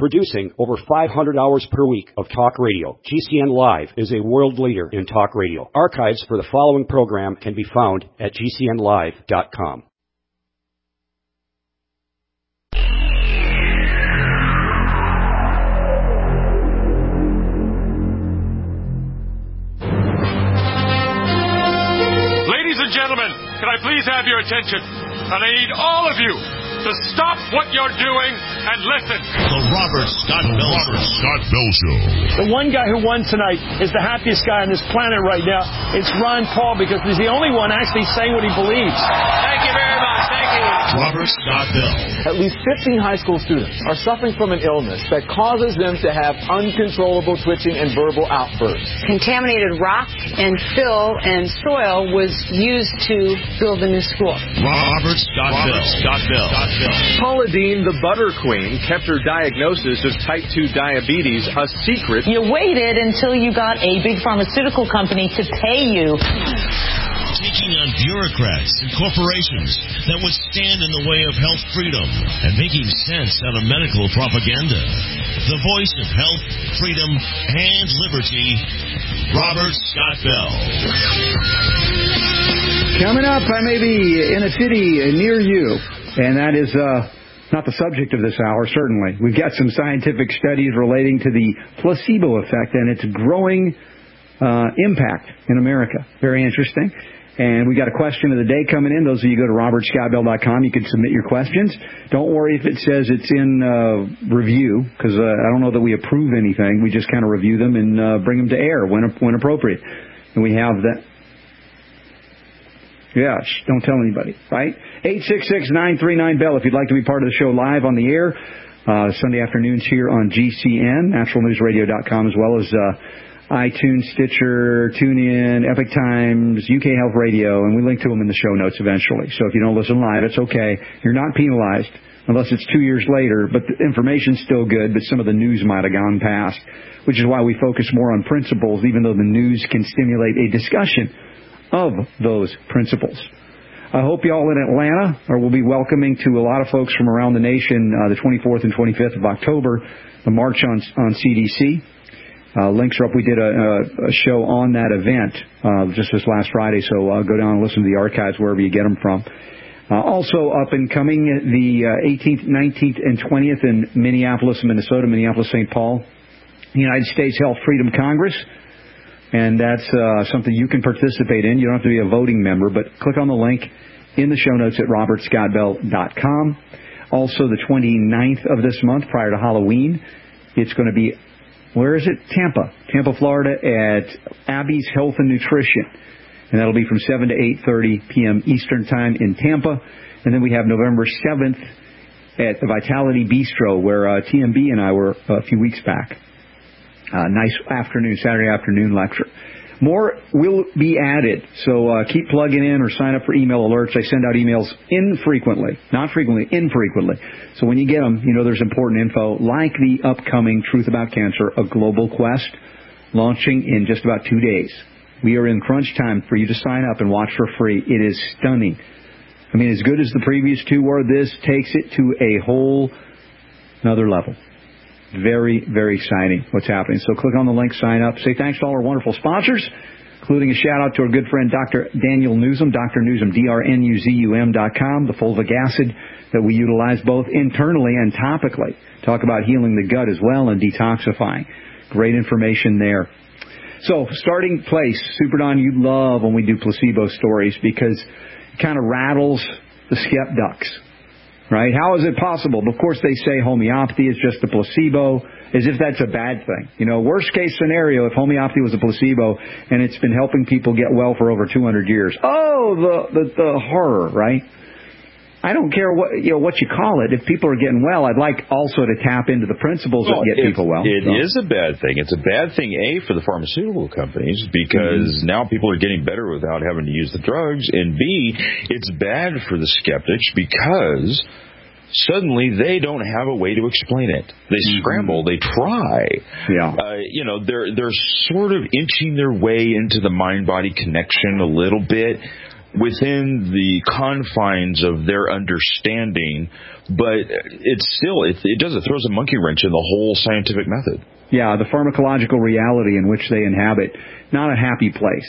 Producing over 500 hours per week of talk radio, GCN Live is a world leader in talk radio. Archives for the following program can be found at GCNlive.com. Ladies and gentlemen, can I please have your attention? And I need all of you to stop what you're doing and listen. The Robert Scott Bell Show. The one guy who won tonight is the happiest guy on this planet right now. It's Ron Paul, because he's the only one actually saying what he believes. Thank you very much. Thank you. Robert Scott Bell. At least 15 high school students are suffering from an illness that causes them to have uncontrollable twitching and verbal outbursts. Contaminated rock and fill and soil was used to build the new school. Robert Scott Bell. Paula Deen, the butter queen, kept her diagnosis of type 2 diabetes a secret. You waited until you got a big pharmaceutical company to pay you. Taking on bureaucrats and corporations that would stand in the way of health freedom and making sense out of medical propaganda. The voice of health, freedom, and liberty, Robert Scott Bell. Coming up, I may be in a city near you, and that is not the subject of this hour, certainly. We've got some scientific studies relating to the placebo effect and its growing impact in America. Very interesting. And we got a question of the day coming in. Those of you go to robertscottbell.com, you can submit your questions. Don't worry if it says it's in review, because I don't know that we approve anything. We just kind of review them and bring them to air when appropriate. And we have that. Yeah, don't tell anybody, right? 866-939-BELL if you'd like to be part of the show live on the air. Sunday afternoons here on GCN, naturalnewsradio.com, as well as iTunes, Stitcher, TuneIn, Epic Times, UK Health Radio, and we link to them in the show notes eventually. So if you don't listen live, it's okay. You're not penalized unless it's 2 years later, but the information's still good, but some of the news might have gone past, which is why we focus more on principles, even though the news can stimulate a discussion of those principles. I hope you all in Atlanta will be welcoming to a lot of folks from around the nation the 24th and 25th of October, the March on CDC. Links are up. We did a show on that event just this last Friday, so go down and listen to the archives wherever you get them from. Also up and coming the 18th, 19th, and 20th in Minneapolis, Minnesota, Minneapolis-St. Paul, United States Health Freedom Congress. And that's something you can participate in. You don't have to be a voting member, but click on the link in the show notes at robertscottbell.com. Also, the 29th of this month, prior to Halloween, it's going to be, where is it? Tampa, Florida, at Abby's Health and Nutrition. And that'll be from 7 to 8:30 p.m. Eastern Time in Tampa. And then we have November 7th at the Vitality Bistro, where TMB and I were a few weeks back. Nice afternoon, Saturday afternoon lecture. More will be added, so keep plugging in or sign up for email alerts. I send out emails infrequently, not frequently, infrequently. So when you get them, you know there's important info, like the upcoming Truth About Cancer, a global quest, launching in just about 2 days. We are in crunch time for you to sign up and watch for free. It is stunning. I mean, as good as the previous two were, this takes it to a whole another level. Very, very exciting what's happening. So click on the link, sign up. Say thanks to all our wonderful sponsors, including a shout-out to our good friend Dr. Daniel Newsom, Dr. Newsom, drnuzum.com, the fulvic acid that we utilize both internally and topically. Talk about healing the gut as well and detoxifying. Great information there. So, starting place. Super Don, you love when we do placebo stories because it kind of rattles the skeptics. Right? How is it possible? Of course, they say homeopathy is just a placebo, as if that's a bad thing. You know, worst case scenario, if homeopathy was a placebo and it's been helping people get well for over 200 years. Oh, the horror, right? I don't care what you call it. If people are getting well, I'd like also to tap into the principles that get people well. It is a bad thing. It's a bad thing, A, for the pharmaceutical companies, because now people are getting better without having to use the drugs, and B, it's bad for the skeptics because suddenly they don't have a way to explain it. They scramble. They try. Yeah. They're sort of inching their way into the mind-body connection a little bit. within the confines of their understanding, but it throws a monkey wrench in the whole scientific method. Yeah, the pharmacological reality in which they inhabit, not a happy place.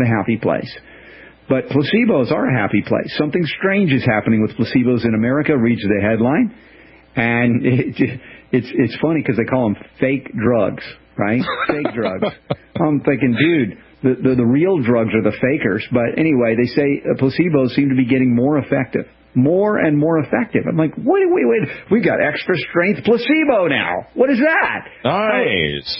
But placebos are a happy place. Something strange is happening with placebos in America, reads the headline. And it's funny because they call them fake drugs, right? Fake drugs. I'm thinking, dude, the real drugs are the fakers. But anyway, they say placebos seem to be getting more effective. More and more effective. I'm like, wait. We've got extra strength placebo now. What is that? Nice.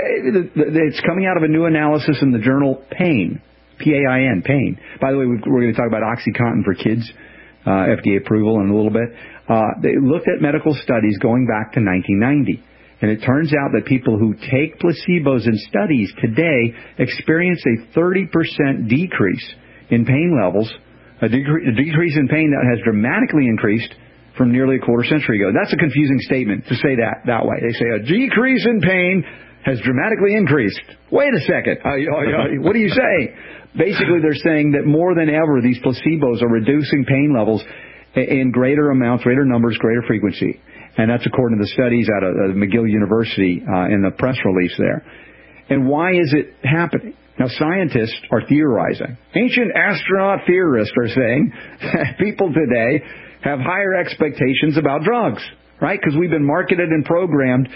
It's coming out of a new analysis in the journal Pain. Pain, pain. By the way, we're going to talk about OxyContin for kids, FDA approval in a little bit. They looked at medical studies going back to 1990. And it turns out that people who take placebos in studies today experience a 30% decrease in pain levels, a decrease in pain that has dramatically increased from nearly a quarter century ago. That's a confusing statement to say that way. They say a decrease in pain has dramatically increased. Wait a second. What are you saying? Basically, they're saying that more than ever, these placebos are reducing pain levels in greater amounts, greater numbers, greater frequency. And that's according to the studies out of McGill University in the press release there. And why is it happening? Now, scientists are theorizing. Ancient astronaut theorists are saying that people today have higher expectations about drugs, right? Because we've been marketed and programmed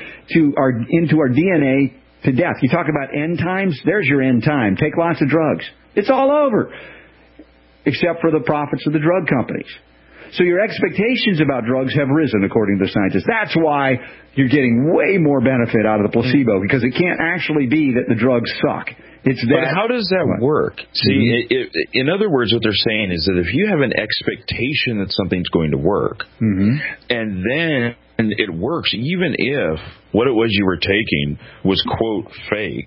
into our DNA to death. You talk about end times, there's your end time. Take lots of drugs. It's all over, except for the profits of the drug companies. So your expectations about drugs have risen, according to scientists. That's why you're getting way more benefit out of the placebo, because it can't actually be that the drugs suck. But how does that work? See, in other words, what they're saying is that if you have an expectation that something's going to work, and then it works, even if what it was you were taking was, quote, fake,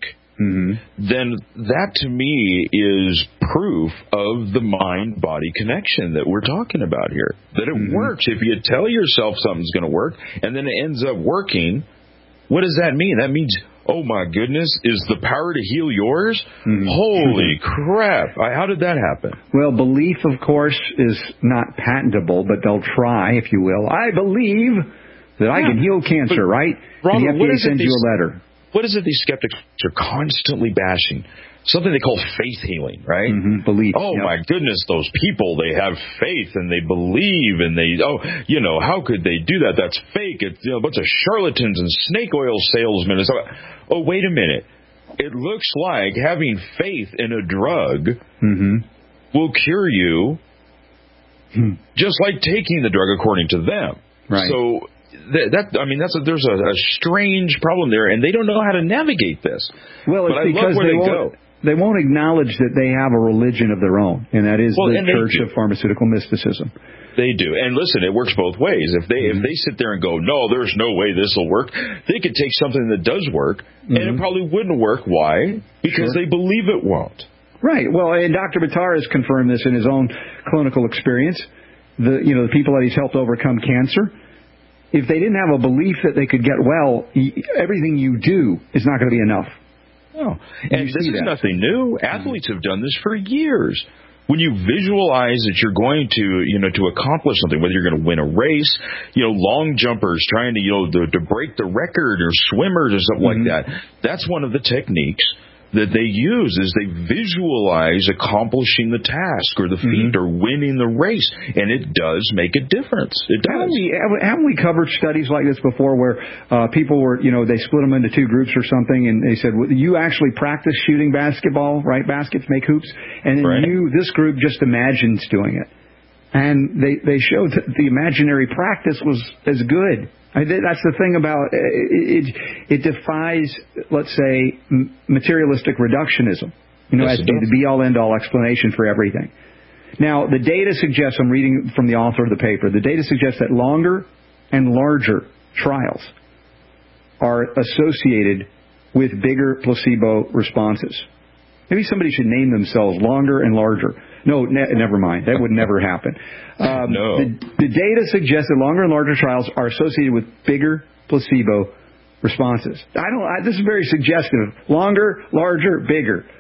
then that to me is proof of the mind-body connection that we're talking about here. That it works. If you tell yourself something's going to work and then it ends up working, what does that mean? That means, oh my goodness, is the power to heal yours? Holy crap. How did that happen? Well, belief, of course, is not patentable, but they'll try, if you will. I believe that I can heal cancer, right? Ronald, the FDA sends you a letter. What is it these skeptics are constantly bashing? Something they call faith healing, right? Belief. Oh, my goodness, those people, they have faith and they believe and how could they do that? That's fake. It's a bunch of charlatans and snake oil salesmen. Oh, wait a minute. It looks like having faith in a drug will cure you just like taking the drug according to them. Right. So there's a strange problem there, and they don't know how to navigate this. Well, it's because they won't acknowledge that they have a religion of their own, and that is the Church of Pharmaceutical Mysticism. They do. And listen, it works both ways. If they sit there and go, no, there's no way this will work, they could take something that does work, and it probably wouldn't work. Why? Because they believe it won't. Right. Well, and Dr. Buttar has confirmed this in his own clinical experience. The people that he's helped overcome cancer, if they didn't have a belief that they could get well, everything you do is not going to be enough. Oh, and this is nothing new. Athletes have done this for years. When you visualize that you're going to accomplish something, whether you're going to win a race, long jumpers trying to break the record, or swimmers or something like that, that's one of the techniques that they use, is they visualize accomplishing the task or the feat or winning the race, and it does make a difference. It does. Haven't we covered studies like this before where people were, they split them into two groups or something, and they said, well, you actually practice shooting basketball, right? Baskets make hoops, and then this group just imagines doing it. And they showed that the imaginary practice was as good. That's the thing about it. It defies, let's say, materialistic reductionism. As the be-all, end-all explanation for everything. Now, the data suggests, I'm reading from the author of the paper, the data suggests that longer and larger trials are associated with bigger placebo responses. Maybe somebody should name themselves Longer and Larger. No, never mind. That would never happen. No. The data suggests that longer and larger trials are associated with bigger placebo responses. This is very suggestive. Longer, larger, bigger.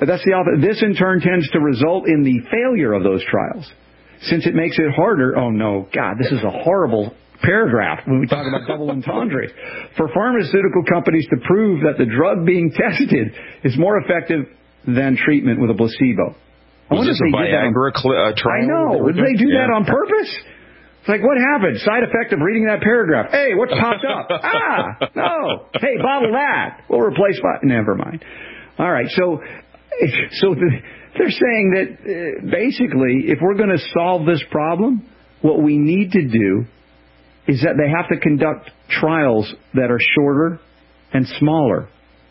That's the opposite. This, in turn, tends to result in the failure of those trials. Since it makes it harder, oh no, God, this is a horrible paragraph when we talk about double entendre. For pharmaceutical companies to prove that the drug being tested is more effective than treatment with a placebo. I wonder if they did that trial. I know. Did they do that on purpose? It's like, what happened? Side effect of reading that paragraph. Hey, what popped up? No. Hey, bottle that. We'll replace never mind. All right, so they're saying that basically, if we're going to solve this problem, what we need to do is that they have to conduct trials that are shorter and smaller.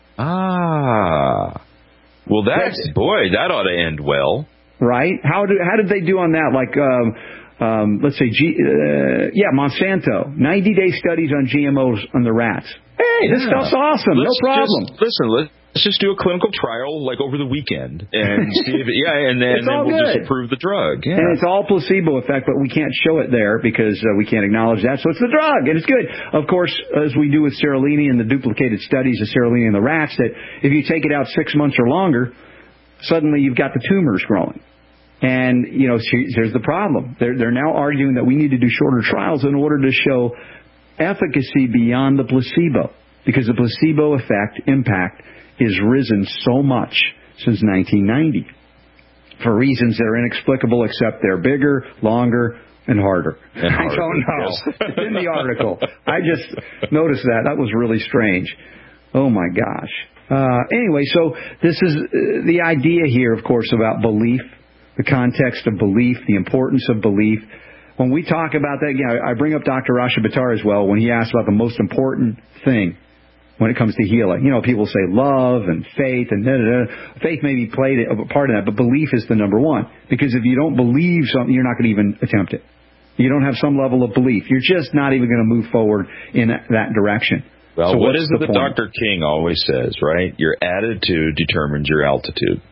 Well, that ought to end well. Right? How did they do on that? Like, let's say, Monsanto, 90-day studies on GMOs on the rats. Hey, this stuff's awesome. No problem. Let's just do a clinical trial like over the weekend and see if and then we'll just approve the drug. Yeah. And it's all placebo effect, but we can't show it there because we can't acknowledge that. So it's the drug, and it's good. Of course, as we do with Seralini and the duplicated studies of Seralini in the rats, that if you take it out 6 months or longer, suddenly you've got the tumors growing. And, here's the problem. They're now arguing that we need to do shorter trials in order to show efficacy beyond the placebo, because the placebo impact is risen so much since 1990 for reasons that are inexplicable, except they're bigger, longer, and harder. I don't know. It's in the article. I just noticed that. That was really strange. Oh, my gosh. Anyway, so this is the idea here, of course, about belief, the context of belief, the importance of belief. When we talk about that, I bring up Dr. Rasha Buttar as well when he asks about the most important thing when it comes to healing. People say love and faith and faith may be played a part of that, but belief is the number one. Because if you don't believe something, you're not going to even attempt it. You don't have some level of belief. You're just not even going to move forward in that direction. Well, so what is it that Dr. King always says, right? Your attitude determines your altitude.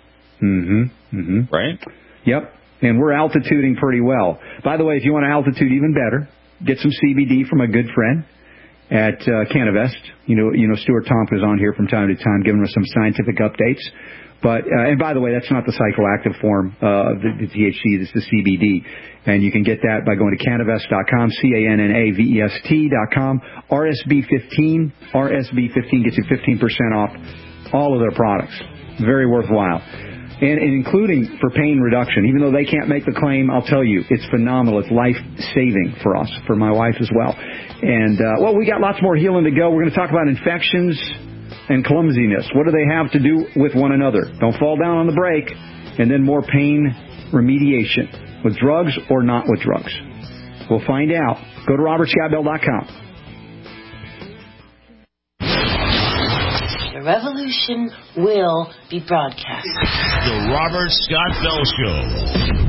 Right? Yep. And we're altituding pretty well. By the way, if you want to altitude even better, get some CBD from a good friend at Canavest. Stuart Tompkins is on here from time to time giving us some scientific updates. But and by the way, that's not the psychoactive form of the THC. It's the CBD. And you can get that by going to Canavest.com, CANNAVEST.com. RSB15 gets you 15% off all of their products. Very worthwhile. And including for pain reduction. Even though they can't make the claim, I'll tell you, it's phenomenal. It's life-saving for us, for my wife as well. And, we got lots more healing to go. We're going to talk about infections and clumsiness. What do they have to do with one another? Don't fall down on the brake. And then more pain remediation. With drugs or not with drugs. We'll find out. Go to RobertScottBell.com. The revolution will be broadcast. The Robert Scott Bell Show.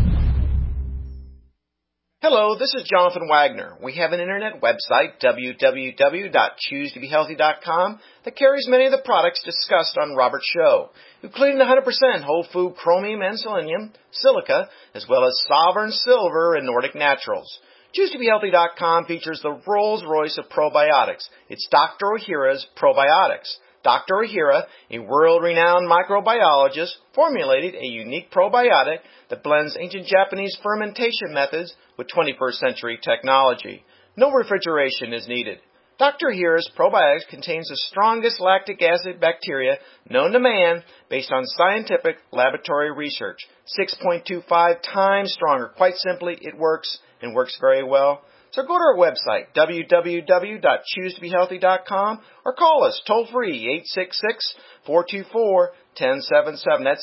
Hello, this is Jonathan Wagner. We have an internet website, www.choosetobehealthy.com, that carries many of the products discussed on Robert's show, including the 100% whole food chromium and selenium, silica, as well as Sovereign Silver and Nordic Naturals. ChooseToBeHealthy.com features the Rolls-Royce of probiotics. It's Dr. Ohhira's Probiotics. Dr. Ohhira, a world-renowned microbiologist, formulated a unique probiotic that blends ancient Japanese fermentation methods with 21st century technology. No refrigeration is needed. Dr. Ohhira's probiotics contains the strongest lactic acid bacteria known to man based on scientific laboratory research. 6.25 times stronger. Quite simply, it works and works very well. So go to our website, www.choosetobehealthy.com, or call us toll-free, 866-424-1077. That's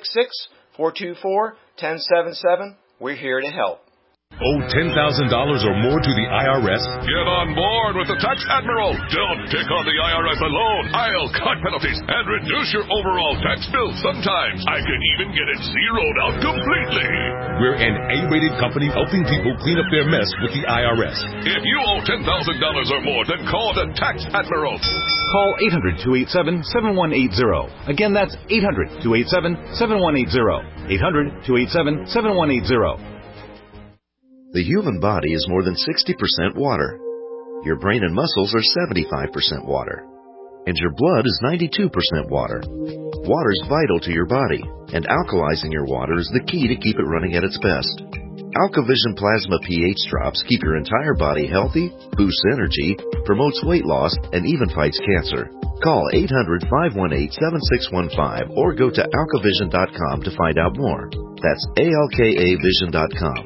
866-424-1077. We're here to help. Owe $10,000 or more to the IRS? Get on board with the Tax Admiral. Don't take on the IRS alone. I'll cut penalties and reduce your overall tax bill. Sometimes I can even get it zeroed out completely. We're an A-rated company helping people clean up their mess with the IRS. If you owe $10,000 or more, then call the Tax Admiral. Call 800-287-7180. Again, that's 800-287-7180. 800-287-7180. The human body is more than 60% water. Your brain and muscles are 75% water. And your blood is 92% water. Water's vital to your body, and alkalizing your water is the key to keep it running at its best. AlkaVision Plasma pH drops keep your entire body healthy, boosts energy, promotes weight loss, and even fights cancer. Call 800-518-7615 or go to alkavision.com to find out more. That's ALKAvision.com.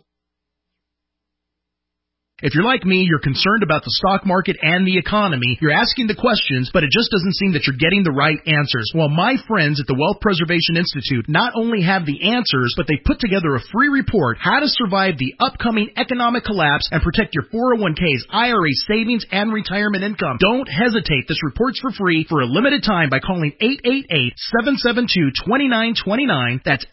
If you're like me, you're concerned about the stock market and the economy. You're asking the questions, but it just doesn't seem that you're getting the right answers. Well, my friends at the Wealth Preservation Institute not only have the answers, but they put together a free report, How to Survive the Upcoming Economic Collapse and Protect Your 401ks, IRA savings, and retirement income. Don't hesitate. This report's for free for a limited time by calling 888-772-2929. That's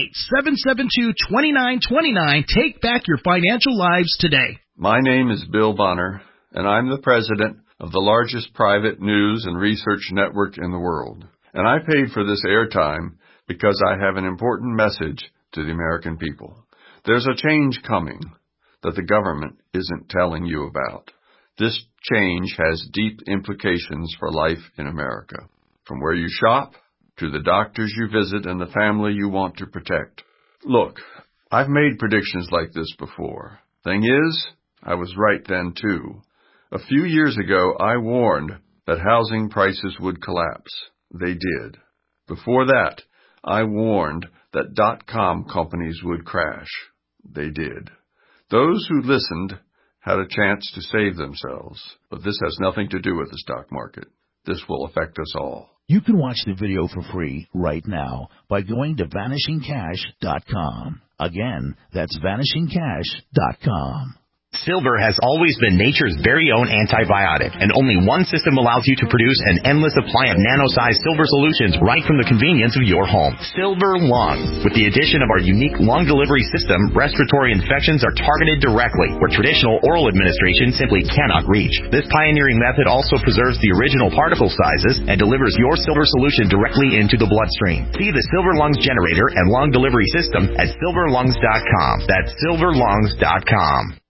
888-772-2929. Take back your financial lives today. My name is Bill Bonner, and I'm the president of the largest private news and research network in the world. And I paid for this airtime because I have an important message to the American people. There's a change coming that the government isn't telling you about. This change has deep implications for life in America, from where you shop to the doctors you visit and the family you want to protect. Look, I've made predictions like this before. Thing is, I was right then, too. A few years ago, I warned that housing prices would collapse. They did. Before that, I warned that .com companies would crash. They did. Those who listened had a chance to save themselves. But this has nothing to do with the stock market. This will affect us all. You can watch the video for free right now by going to vanishingcash.com. Again, that's vanishingcash.com. Silver has always been nature's very own antibiotic, and only one system allows you to produce an endless supply of nano-sized silver solutions right from the convenience of your home. Silver Lungs. With the addition of our unique lung delivery system, respiratory infections are targeted directly, where traditional oral administration simply cannot reach. This pioneering method also preserves the original particle sizes and delivers your silver solution directly into the bloodstream. See the Silver Lungs generator and lung delivery system at silverlungs.com. That's silverlungs.com.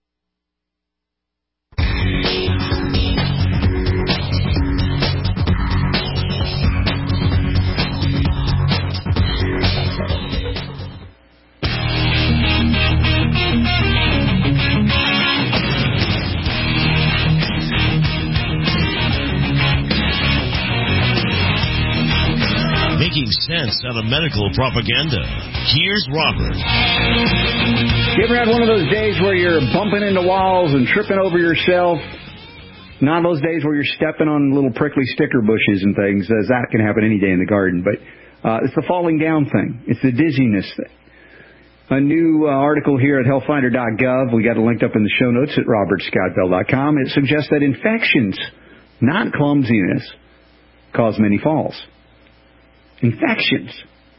Making sense out of medical propaganda. Here's Robert. You ever had one of those days where you're bumping into walls and tripping over yourself? Not those days where you're stepping on little prickly sticker bushes and things, as that can happen any day in the garden. But it's the falling down thing. It's the dizziness thing. A new article here at healthfinder.gov, we got it linked up in the show notes at robertscottbell.com. It suggests that infections, not clumsiness, cause many falls. Infections.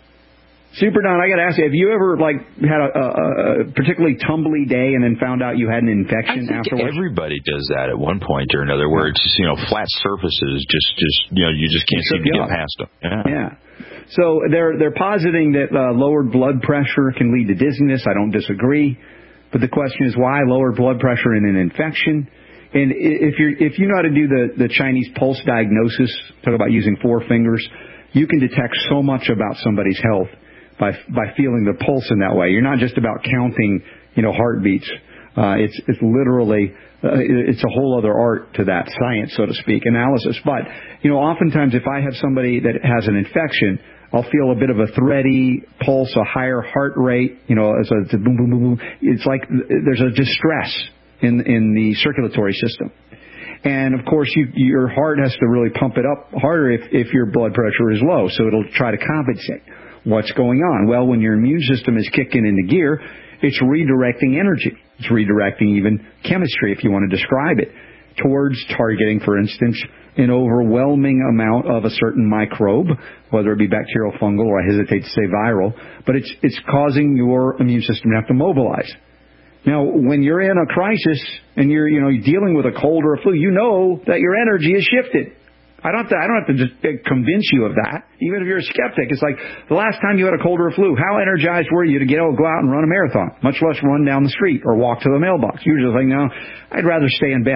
Super Don, I got to ask you, have you ever had a particularly tumbly day and then found out you had an infection afterwards? Everybody does that at one point or another, where it's flat surfaces, you just can't seem to get past them. Yeah. So they're positing that lowered blood pressure can lead to dizziness. I don't disagree, but the question is why lower blood pressure in an infection? And if you know how to do the Chinese pulse diagnosis, talk about using 4 fingers, you can detect so much about somebody's health by feeling the pulse in that way. You're not just about counting, heartbeats. It's literally it's a whole other art to that science, so to speak, analysis. But oftentimes if I have somebody that has an infection, I'll feel a bit of a thready pulse, a higher heart rate. As a boom, boom, boom, boom. It's like there's a distress in the circulatory system. And, of course, your heart has to really pump it up harder if your blood pressure is low, so it'll try to compensate. What's going on? Well, when your immune system is kicking into gear, it's redirecting energy. It's redirecting even chemistry, if you want to describe it, towards targeting, for instance, an overwhelming amount of a certain microbe, whether it be bacterial, fungal, or I hesitate to say viral, but it's causing your immune system to have to mobilize. Now, when you're in a crisis and you're dealing with a cold or a flu, you know that your energy is shifted. I don't have to just convince you of that. Even if you're a skeptic, it's like the last time you had a cold or a flu, how energized were you to go out and run a marathon, much less run down the street or walk to the mailbox? You're just like, no, I'd rather stay in bed.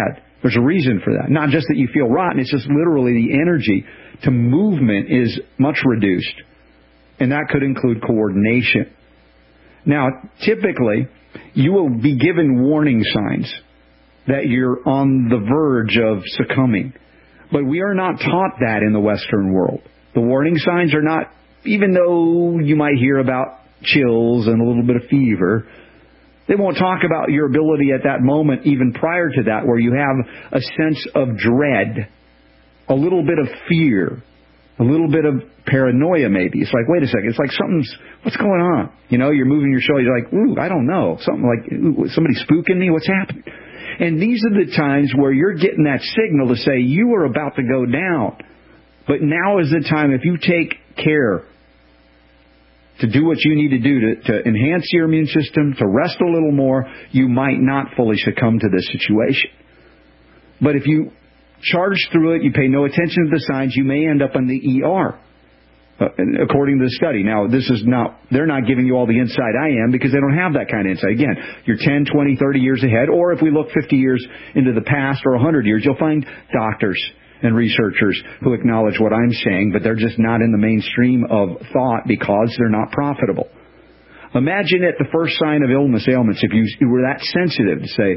There's a reason for that. Not just that you feel rotten, it's just literally the energy to movement is much reduced. And that could include coordination. Now, typically, you will be given warning signs that you're on the verge of succumbing. But we are not taught that in the Western world. The warning signs are not, even though you might hear about chills and a little bit of fever, they won't talk about your ability at that moment, even prior to that, where you have a sense of dread, a little bit of fear, a little bit of paranoia maybe. It's like, wait a second, it's like what's going on? You know, you're moving your shoulder, you're like, ooh, I don't know. Something like, ooh, somebody spooking me? What's happening? And these are the times where you're getting that signal to say you are about to go down. But now is the time, if you take care to do what you need to do to enhance your immune system, to rest a little more, you might not fully succumb to this situation. But if you charge through it, you pay no attention to the signs, you may end up in the ER, according to the study. Now, they're not giving you all the insight I am, because they don't have that kind of insight. Again, you're 10, 20, 30 years ahead, or if we look 50 years into the past or 100 years, you'll find doctors and researchers who acknowledge what I'm saying, but they're just not in the mainstream of thought because they're not profitable. Imagine at the first sign of ailments, if you were that sensitive to say,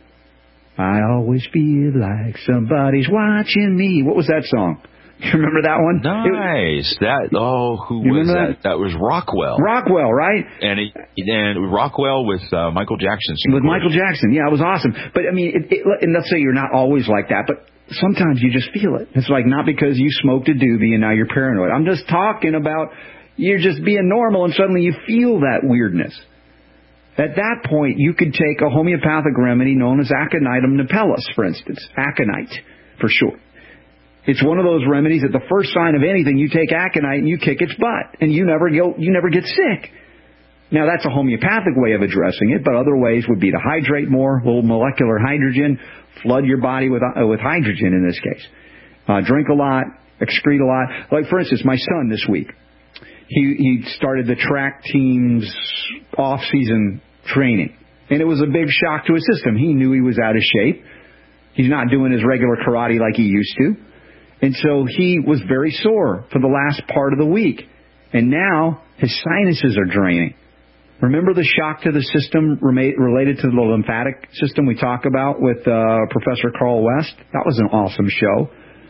I always feel like somebody's watching me. What was that song? You remember that one? Nice. Who was that? That was Rockwell. Rockwell, right? And Rockwell with Michael Jackson. With Michael Jackson. Yeah, it was awesome. But, I mean, and let's say you're not always like that, but sometimes you just feel it. It's like not because you smoked a doobie and now you're paranoid. I'm just talking about you're just being normal and suddenly you feel that weirdness. At that point, you could take a homeopathic remedy known as Aconitum napellus, for instance. Aconite, for short. It's one of those remedies at the first sign of anything, you take aconite and you kick its butt, and you never get sick. Now, that's a homeopathic way of addressing it, but other ways would be to hydrate more, a little molecular hydrogen, flood your body with hydrogen in this case. Drink a lot, excrete a lot. Like, for instance, my son this week, he started the track team's off-season training, and it was a big shock to his system. He knew he was out of shape. He's not doing his regular karate like he used to. And so he was very sore for the last part of the week. And now his sinuses are draining. Remember the shock to the system related to the lymphatic system we talk about with Professor Carl West? That was an awesome show.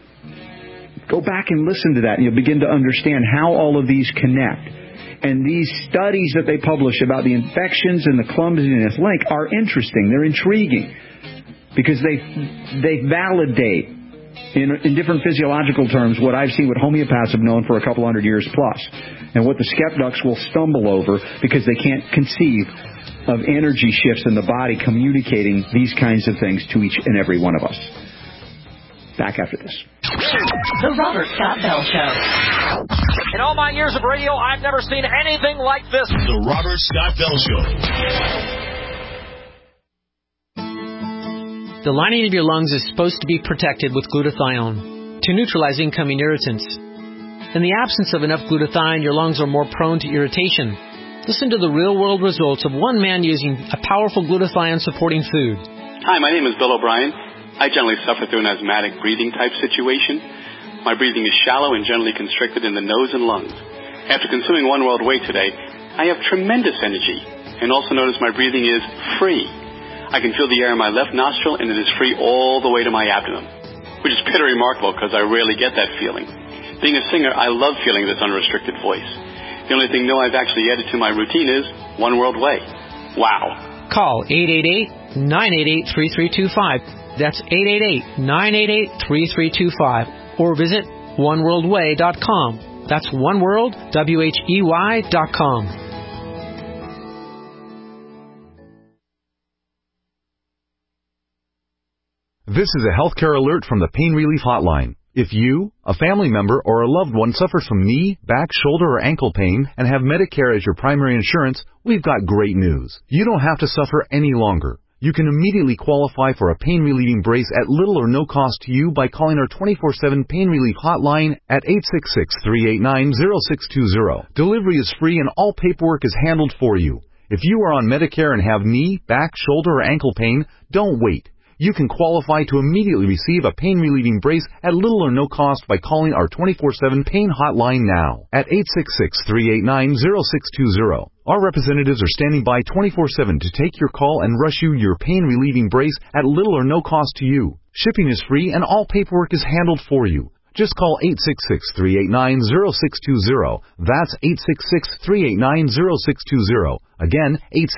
Go back and listen to that, and you'll begin to understand how all of these connect. And these studies that they publish about the infections and the clumsiness link are interesting. They're intriguing because they validate in different physiological terms what I've seen, what homeopaths have known for a couple hundred years plus, and what the skeptics will stumble over because they can't conceive of energy shifts in the body communicating these kinds of things to each and every one of us. Back after this. The Robert Scott Bell Show. In all my years of radio, I've never seen anything like this. The Robert Scott Bell Show. The lining of your lungs is supposed to be protected with glutathione to neutralize incoming irritants. In the absence of enough glutathione, your lungs are more prone to irritation. Listen to the real-world results of one man using a powerful glutathione-supporting food. Hi, my name is Bill O'Brien. I generally suffer through an asthmatic breathing type situation. My breathing is shallow and generally constricted in the nose and lungs. After consuming One World Whey today, I have tremendous energy and also notice my breathing is free. I can feel the air in my left nostril and it is free all the way to my abdomen, which is pretty remarkable because I rarely get that feeling. Being a singer, I love feeling this unrestricted voice. The only thing new I've actually added to my routine is One World Whey. Wow. Call 888-988-3325. That's 888-988-3325. Or visit oneworldwhey.com. That's oneworldwhey.com. This is a healthcare alert from the Pain Relief Hotline. If you, a family member, or a loved one suffers from knee, back, shoulder, or ankle pain and have Medicare as your primary insurance, we've got great news. You don't have to suffer any longer. You can immediately qualify for a pain-relieving brace at little or no cost to you by calling our 24/7 Pain Relief Hotline at 866-389-0620. Delivery is free and all paperwork is handled for you. If you are on Medicare and have knee, back, shoulder, or ankle pain, don't wait. You can qualify to immediately receive a pain-relieving brace at little or no cost by calling our 24/7 pain hotline now at 866-389-0620. Our representatives are standing by 24/7 to take your call and rush you your pain-relieving brace at little or no cost to you. Shipping is free and all paperwork is handled for you. Just call 866-389-0620. That's 866-389-0620. Again,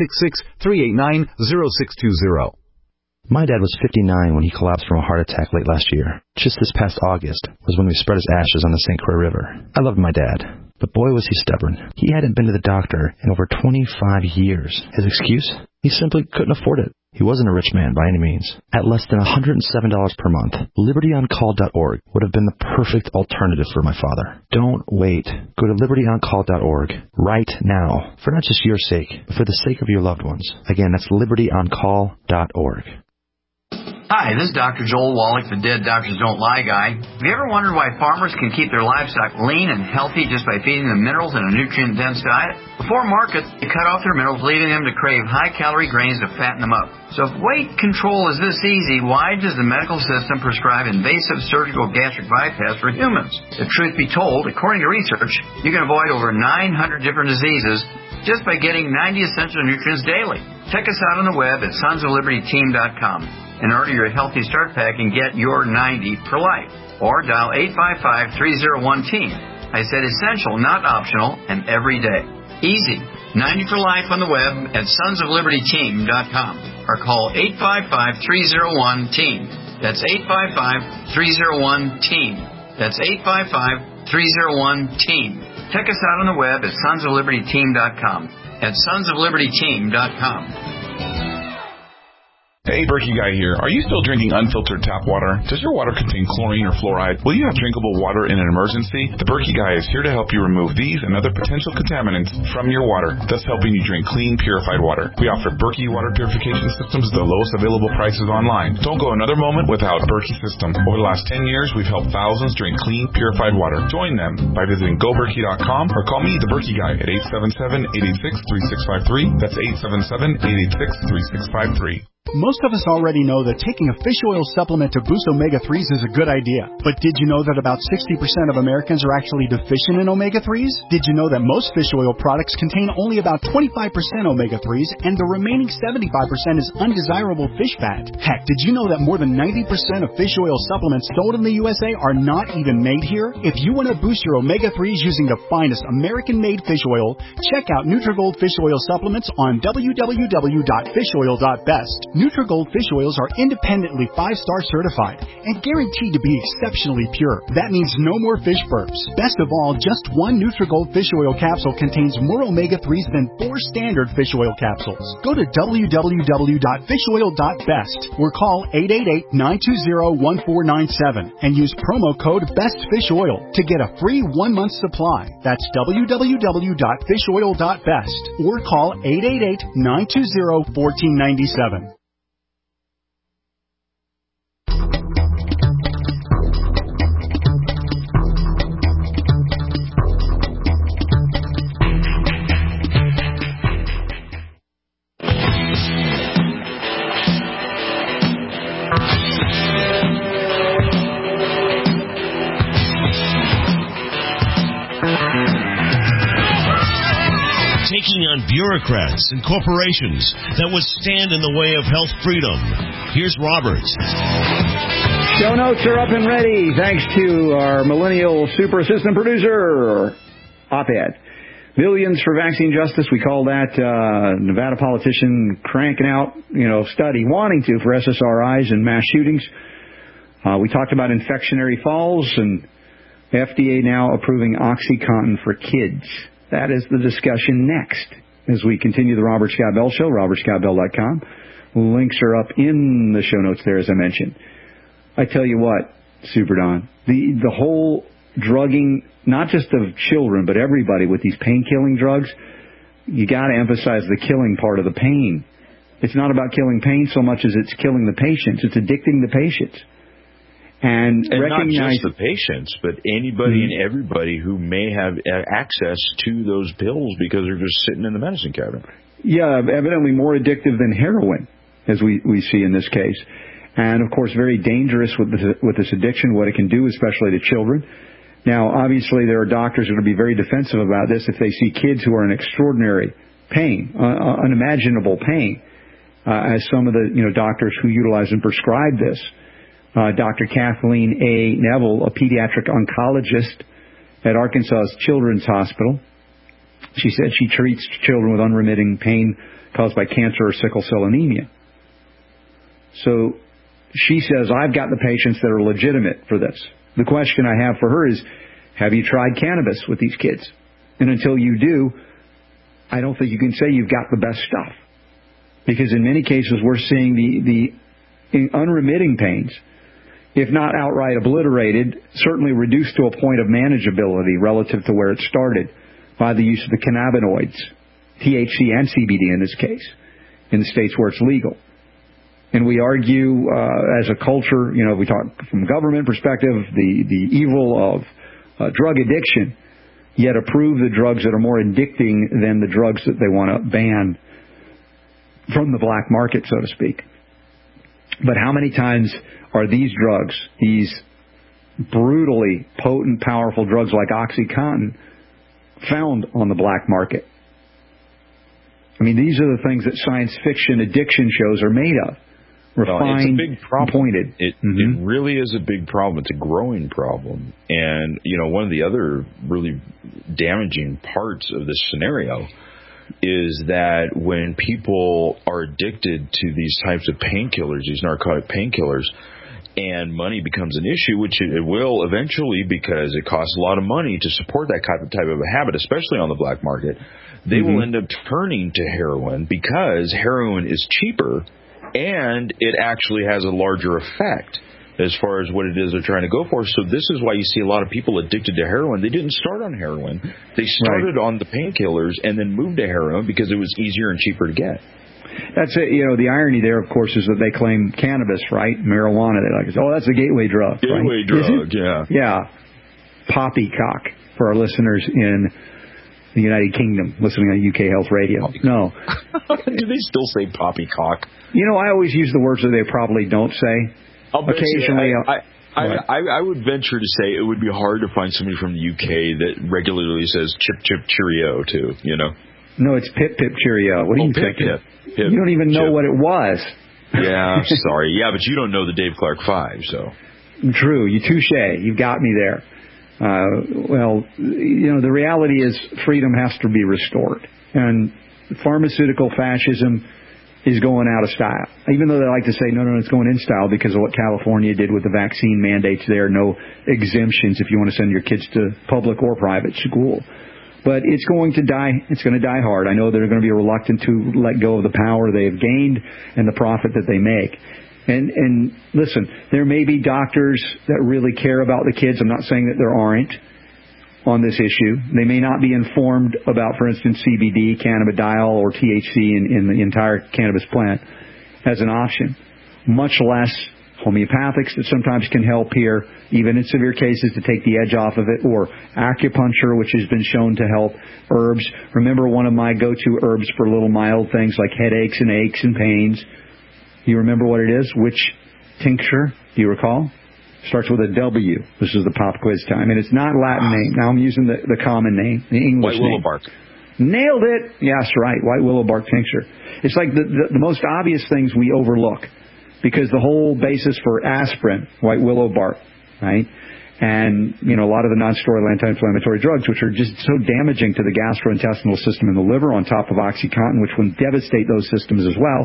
866-389-0620. My dad was 59 when he collapsed from a heart attack late last year. Just this past August was when we spread his ashes on the St. Croix River. I loved my dad, but boy was he stubborn. He hadn't been to the doctor in over 25 years. His excuse? He simply couldn't afford it. He wasn't a rich man by any means. At less than $107 per month, LibertyOnCall.org would have been the perfect alternative for my father. Don't wait. Go to LibertyOnCall.org right now, for not just your sake, but for the sake of your loved ones. Again, that's LibertyOnCall.org. Hi, this is Dr. Joel Wallach, the Dead Doctors Don't Lie guy. Have you ever wondered why farmers can keep their livestock lean and healthy just by feeding them minerals in a nutrient-dense diet? Before market, they cut off their minerals, leaving them to crave high-calorie grains to fatten them up. So if weight control is this easy, why does the medical system prescribe invasive surgical gastric bypass for humans? If truth be told, according to research, you can avoid over 900 different diseases just by getting 90 essential nutrients daily. Check us out on the web at sonsoflibertyteam.com. and order your Healthy Start Pack and get your 90 for life. Or dial 855-301-TEAM. I said essential, not optional, and every day. Easy. 90 for life on the web at sonsoflibertyteam.com. Or call 855-301-TEAM. That's 855-301-TEAM. That's 855-301-TEAM. Check us out on the web at sonsoflibertyteam.com. At sonsoflibertyteam.com. Hey, Berkey Guy here. Are you still drinking unfiltered tap water? Does your water contain chlorine or fluoride? Will you have drinkable water in an emergency? The Berkey Guy is here to help you remove these and other potential contaminants from your water, thus helping you drink clean, purified water. We offer Berkey water purification systems at the lowest available prices online. Don't go another moment without Berkey system. Over the last 10 years, we've helped thousands drink clean, purified water. Join them by visiting GoBerkey.com or call me, the Berkey Guy, at 877-886-3653. That's 877-886-3653. Most of us already know that taking a fish oil supplement to boost omega-3s is a good idea. But did you know that about 60% of Americans are actually deficient in omega-3s? Did you know that most fish oil products contain only about 25% omega-3s and the remaining 75% is undesirable fish fat? Heck, did you know that more than 90% of fish oil supplements sold in the USA are not even made here? If you want to boost your omega-3s using the finest American-made fish oil, check out Nutrigold Fish Oil Supplements on www.fishoil.best. Nutrigold fish oils are independently 5-star certified and guaranteed to be exceptionally pure. That means no more fish burps. Best of all, just one Nutrigold fish oil capsule contains more omega-3s than 4 standard fish oil capsules. Go to www.fishoil.best or call 888-920-1497 and use promo code BESTFISHOIL to get a free 1-month supply. That's www.fishoil.best or call 888-920-1497. Taking on bureaucrats and corporations that would stand in the way of health freedom. Here's Robert. Show notes are up and ready, thanks to our millennial super assistant producer, Op-Ed. Millions for Vaccine Justice, we call that Nevada politician cranking out, study, wanting to, for SSRIs and mass shootings. We talked about Infectionary Falls and FDA now approving OxyContin for kids. That is the discussion next as we continue the Robert Scott Bell Show, robertscottbell.com. Links are up in the show notes there, as I mentioned. I tell you what, Super Don, the whole drugging, not just of children, but everybody with these pain-killing drugs, you got to emphasize the killing part of the pain. It's not about killing pain so much as it's killing the patients. It's addicting the patients. And recognize not just the patients, but anybody and everybody who may have access to those pills because they're just sitting in the medicine cabinet. Yeah, evidently more addictive than heroin, as we see in this case. and, of course, very dangerous with this addiction, what it can do, especially to children. Now, obviously, there are doctors who are going to be very defensive about this if they see kids who are in extraordinary pain, unimaginable pain, as some of the doctors who utilize and prescribe this. Dr. Kathleen A. Neville, a pediatric oncologist at Arkansas Children's Hospital, she said she treats children with unremitting pain caused by cancer or sickle cell anemia. So she says, I've got the patients that are legitimate for this. The question I have for her is, have you tried cannabis with these kids? And until you do, I don't think you can say you've got the best stuff. Because in many cases, we're seeing the unremitting pains, if not outright obliterated, certainly reduced to a point of manageability relative to where it started by the use of the cannabinoids, THC and CBD in this case, in the states where it's legal. And we argue as a culture, we talk from a government perspective, the evil of drug addiction, yet approve the drugs that are more addicting than the drugs that they want to ban from the black market, so to speak. But how many times are these drugs, these brutally potent, powerful drugs like OxyContin, found on the black market? I mean, these are the things that science fiction addiction shows are made of. Refined, it's a big problem. Pointed. It really is a big problem. It's a growing problem. And, one of the other really damaging parts of this scenario is that when people are addicted to these types of painkillers, these narcotic painkillers, and money becomes an issue, which it will eventually because it costs a lot of money to support that type of a habit, especially on the black market, they will end up turning to heroin because heroin is cheaper and it actually has a larger effect as far as what it is they're trying to go for. So this is why you see a lot of people addicted to heroin. They didn't start on heroin. They started on the painkillers and then moved to heroin because it was easier and cheaper to get. That's it. The irony there, of course, is that they claim cannabis, right? Marijuana. They're like, that's a gateway drug. Gateway drug, yeah. Yeah. Poppycock for our listeners in the United Kingdom, listening on UK Health Radio. No. Do they still say poppycock? I always use the words that they probably don't say. Occasionally. I would venture to say it would be hard to find somebody from the UK that regularly says chip, chip, cheerio, too, No, it's pip, pip, cheerio. What do you think? You don't even know what it was. Yeah, sorry. Yeah, but you don't know the Dave Clark 5, so. True. You touche. You've got me there. The reality is freedom has to be restored. And pharmaceutical fascism is going out of style. Even though they like to say, no, it's going in style because of what California did with the vaccine mandates there. No exemptions if you want to send your kids to public or private school. But it's going to die. It's going to die hard. I know they're going to be reluctant to let go of the power they have gained and the profit that they make. And listen, there may be doctors that really care about the kids. I'm not saying that there aren't on this issue. They may not be informed about, for instance, CBD, cannabidiol, or THC in the entire cannabis plant as an option, much less homeopathics that sometimes can help here, even in severe cases, to take the edge off of it, or acupuncture, which has been shown to help, herbs. Remember one of my go-to herbs for little mild things like headaches and aches and pains? You remember what it is? Which tincture? Do you recall? Starts with a W. This is the pop quiz time. And it's not Latin name. Now I'm using the common name, the English name. White willow bark. Nailed it. Yes, right. White willow bark tincture. It's like the most obvious things we overlook. Because the whole basis for aspirin, white willow bark, right? And, a lot of the non-steroidal anti-inflammatory drugs, which are just so damaging to the gastrointestinal system and the liver, on top of OxyContin, which will devastate those systems as well.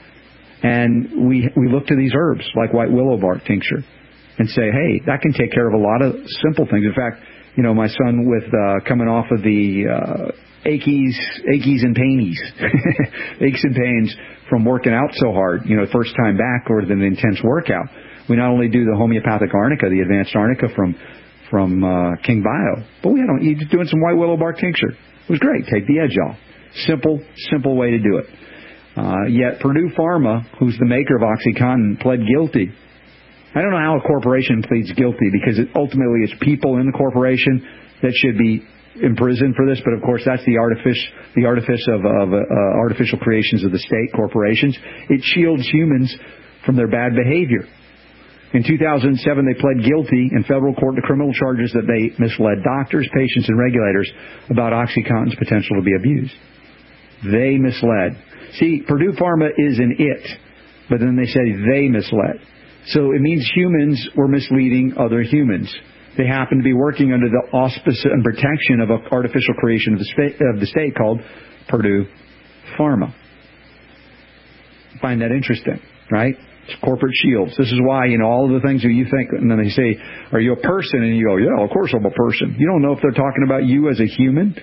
And we look to these herbs, like white willow bark tincture, and say, hey, that can take care of a lot of simple things. In fact, my son with coming off of the aches and painies, aches and pains from working out so hard, first time back or an intense workout. We not only do the homeopathic arnica, the advanced arnica from King Bio, but he's doing some white willow bark tincture. It was great. Take the edge off. Simple way to do it. Yet Purdue Pharma, who's the maker of OxyContin, pled guilty. I don't know how a corporation pleads guilty, because ultimately it's people in the corporation that should be imprisoned for this. But of course, that's the artifice of artificial creations of the state corporations. It shields humans from their bad behavior. In 2007, they pled guilty in federal court to criminal charges that they misled doctors, patients, and regulators about OxyContin's potential to be abused. They misled. See, Purdue Pharma is an it, but then they say they misled. So it means humans were misleading other humans. They happen to be working under the auspice and protection of an artificial creation of the state called Purdue Pharma. Find that interesting, right? It's corporate shields. This is why, all of the things that you think, and then they say, are you a person? And you go, yeah, of course I'm a person. You don't know if they're talking about you as a human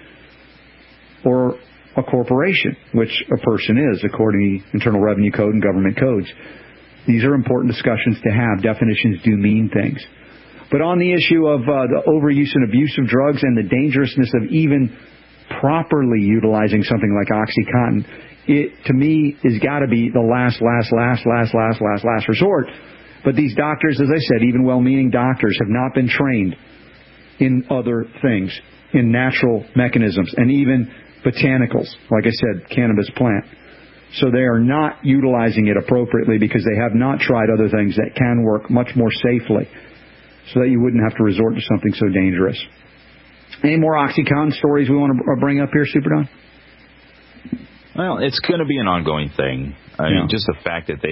or a corporation, which a person is, according to the Internal Revenue Code and government codes. These are important discussions to have. Definitions do mean things. But on the issue of the overuse and abuse of drugs and the dangerousness of even properly utilizing something like OxyContin, it, to me, has got to be the last resort. But these doctors, as I said, even well-meaning doctors, have not been trained in other things, in natural mechanisms, and even botanicals, like I said, cannabis plant. So they are not utilizing it appropriately because they have not tried other things that can work much more safely so that you wouldn't have to resort to something so dangerous. Any more OxyContin stories we want to bring up here, Super Don? Well, it's going to be an ongoing thing. I mean, just the fact that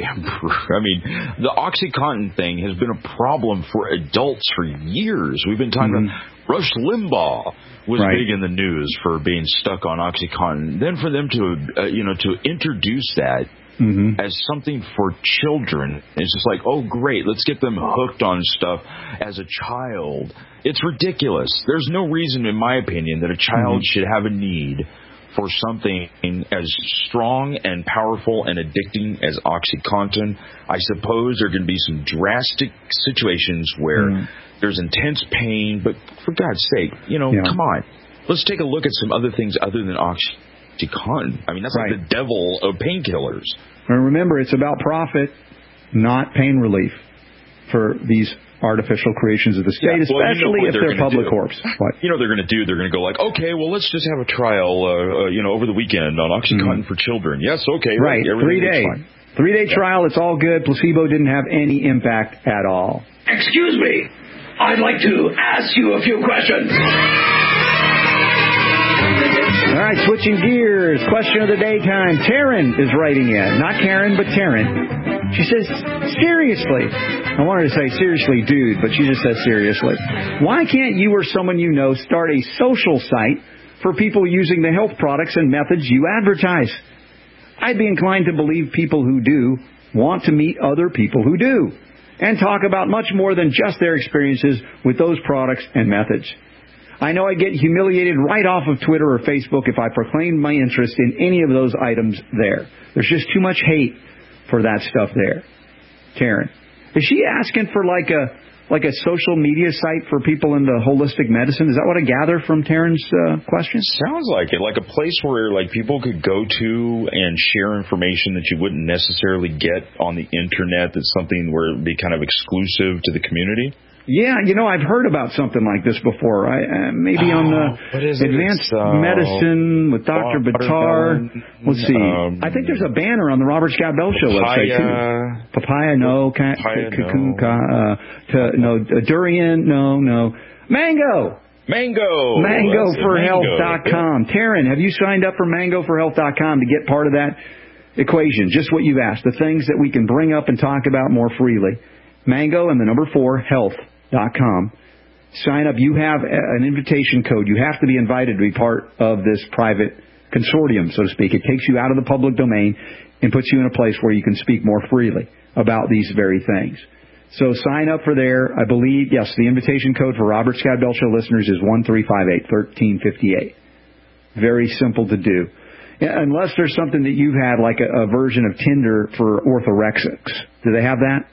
the OxyContin thing has been a problem for adults for years. We've been talking about Rush Limbaugh was big in the news for being stuck on OxyContin. Then for them to introduce that as something for children, it's just like, oh, great, let's get them hooked on stuff as a child. It's ridiculous. There's no reason, in my opinion, that a child should have a need for something as strong and powerful and addicting as OxyContin. I suppose there can be some drastic situations where there's intense pain, but for God's sake, come on. Let's take a look at some other things other than OxyContin. I mean, that's like the devil of painkillers. And remember, it's about profit, not pain relief for these artificial creations of the state, especially if they're public corps. What? You know they're going to do? They're going to go like, okay, well, let's just have a trial, over the weekend on OxyContin for children. Yes, okay. Right, 3 days. 3-day trial, it's all good. Placebo didn't have any impact at all. Excuse me. I'd like to ask you a few questions. All right, switching gears. Question of the day time. Taryn is writing in. Not Karen, but Taryn. She says, seriously. I wanted to say, seriously, dude, but she just says seriously. Why can't you or someone you know start a social site for people using the health products and methods you advertise? I'd be inclined to believe people who do want to meet other people who do and talk about much more than just their experiences with those products and methods. I know I'd get humiliated right off of Twitter or Facebook if I proclaimed my interest in any of those items there. There's just too much hate for that stuff there. Karen, is she asking for like a social media site for people into holistic medicine? Is that what I gather from Taryn's question? Sounds like it. Like a place where people could go to and share information that you wouldn't necessarily get on the internet. That's something where it would be kind of exclusive to the community. Yeah, I've heard about something like this before. Maybe on the Advanced Medicine with Dr. Batar. Let's see. I think there's a banner on the Robert Scott Bell Show website, too. Papaya, no. Durian, no. Mango MangoForHealth.com. Taryn, have you signed up for MangoForHealth.com to get part of that equation? Just what you've asked. The things that we can bring up and talk about more freely. Mango and the number 4, health.com. Sign up. You have an invitation code. You have to be invited to be part of this private consortium, so to speak. It takes you out of the public domain and puts you in a place where you can speak more freely about these very things. So sign up for there. I believe, yes, the invitation code for Robert Scott Bell Show listeners is 1358-1358. Very simple to do. Unless there's something that you've had, like a version of Tinder for orthorexics. Do they have that?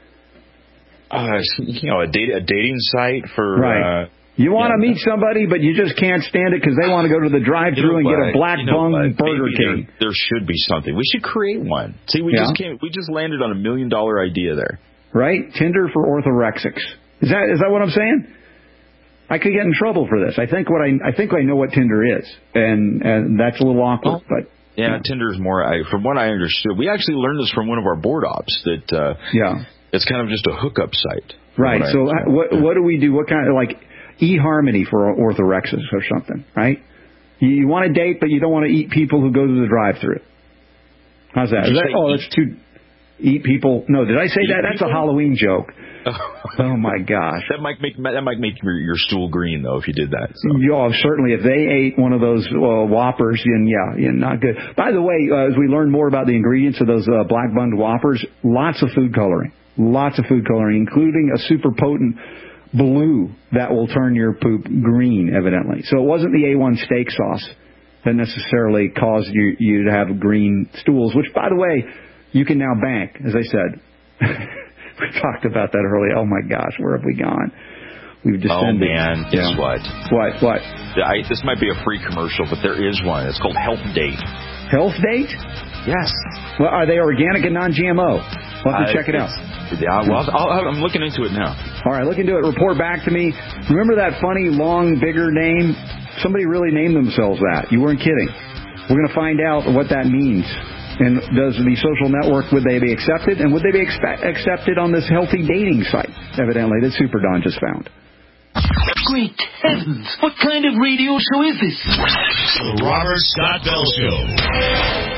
A dating site for... Right. You want to meet somebody, but you just can't stand it because they want to go to the drive-thru and get a black bung Burger King. There should be something. We should create one. See, we just landed on $1 million idea there. Right? Tinder for orthorexics. Is that what I'm saying? I could get in trouble for this. I think I know what Tinder is, and that's a little awkward. But Yeah, Tinder is more. From what I understood, we actually learned this from one of our board ops that it's kind of just a hookup site. Right. So what do we do? What kind of like eHarmony for orthorexis or something, right? You want to date, but you don't want to eat people who go to the drive-thru. How's that? That's too... Eat people? No, did I say that? That's a Halloween joke. Oh my gosh. That might make your stool green though if you did that. So. Yeah, certainly. If they ate one of those Whoppers, then yeah, not good. By the way, as we learn more about the ingredients of those black bun Whoppers, lots of food coloring, including a super potent blue that will turn your poop green, evidently. So it wasn't the A1 steak sauce that necessarily caused you to have green stools, which, by the way, you can now bank, as I said. We talked about that earlier. Oh, my gosh, where have we gone? We've descended. Oh, man, guess what? What? This might be a free commercial, but there is one. It's called Health Date. Health Date? Yes. Well, are they organic and non-GMO? We'll have to check it out. Yeah, well, I'm looking into it now. All right, look into it. Report back to me. Remember that funny, long, bigger name? Somebody really named themselves that. You weren't kidding. We're going to find out what that means. And does the social network, would they be accepted? And would they be accepted on this healthy dating site, evidently, that Super Don just found? Great heavens! What kind of radio show is this? The Robert Scott Bell Show.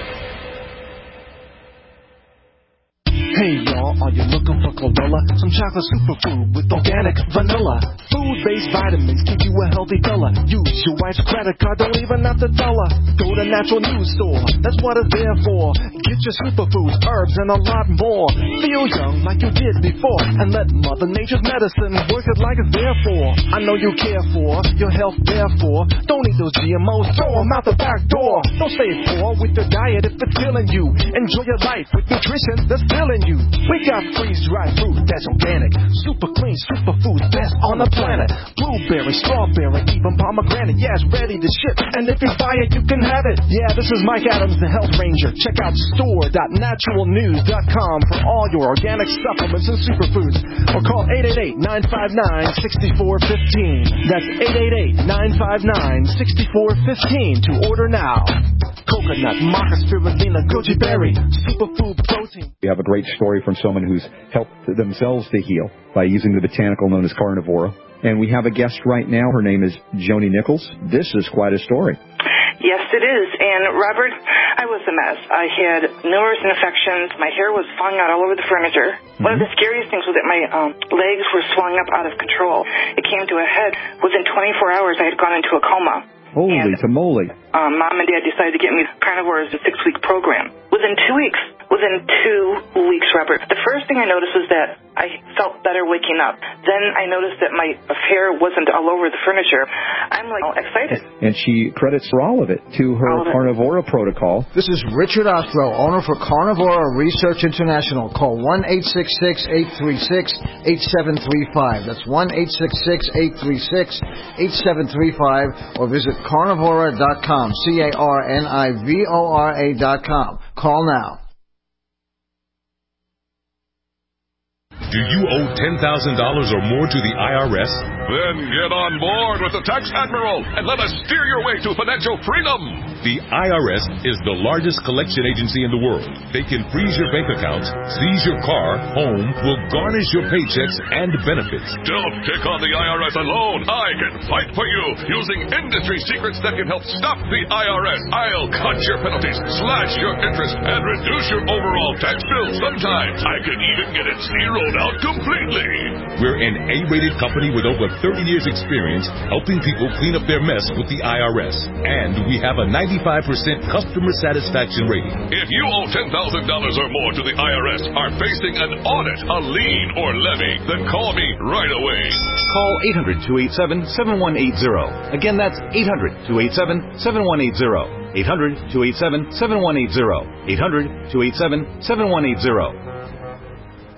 Hey y'all, are you looking for chlorella? Some chocolate superfood with organic vanilla. Food-based vitamins keep you a healthy fella. Use your wife's credit card, don't even have to tell her. Go to Natural News Store, that's what it's there for. Get your superfoods, herbs, and a lot more. Feel young like you did before, and let Mother Nature's medicine work it like it's there for. I know you care for your health, therefore. Don't eat those GMOs, throw them out the back door. Don't stay poor with your diet if it's killing you. Enjoy your life with nutrition that's filling you. We got freeze-dried fruit that's organic, super clean, superfood, best on the planet. Blueberry, strawberry, even pomegranate. Yeah, it's ready to ship, and if you buy it, you can have it. Yeah, this is Mike Adams, the Health Ranger. Check out store.naturalnews.com for all your organic supplements and superfoods, or call 888-959-6415. That's 888-959-6415 to order now. Coconut, maca, spirulina, goji berry, superfood protein. We have a great story from someone who's helped themselves to heal by using the botanical known as Carnivora. And we have a guest right now. Her name is Joni Nichols. This is quite a story. Yes, it is. And, Robert, I was a mess. I had numerous infections. My hair was falling out all over the furniture. One of the scariest things was that my legs were swelling up out of control. It came to a head. Within 24 hours, I had gone into a coma. Holy tamale. Mom and Dad decided to get me Carnivore as a 6-week program. Within 2 weeks, Robert, the first thing I noticed was that I felt better waking up. Then I noticed that my hair wasn't all over the furniture. I'm excited. And she credits for all of it to her Carnivora protocol. This is Richard Ostro, owner for Carnivora Research International. Call 1-866-836-8735. That's 1-866-836-8735, or visit carnivora.com, carnivora.com. Call now. Do you owe $10,000 or more to the IRS? Then get on board with the Tax Admiral and let us steer your way to financial freedom. The IRS is the largest collection agency in the world. They can freeze your bank accounts, seize your car, home, will garnish your paychecks and benefits. Don't take on the IRS alone. I can fight for you using industry secrets that can help stop the IRS. I'll cut your penalties, slash your interest, and reduce your overall tax bill. Sometimes I can even get it zeroed out completely. We're an A-rated company with over 30 years experience helping people clean up their mess with the IRS. And we have a 95% customer satisfaction rating. If you owe $10,000 or more to the IRS, are facing an audit, a lien, or levy, then call me right away. Call 800-287-7180. Again, that's 800-287-7180. 800-287-7180. 800-287-7180.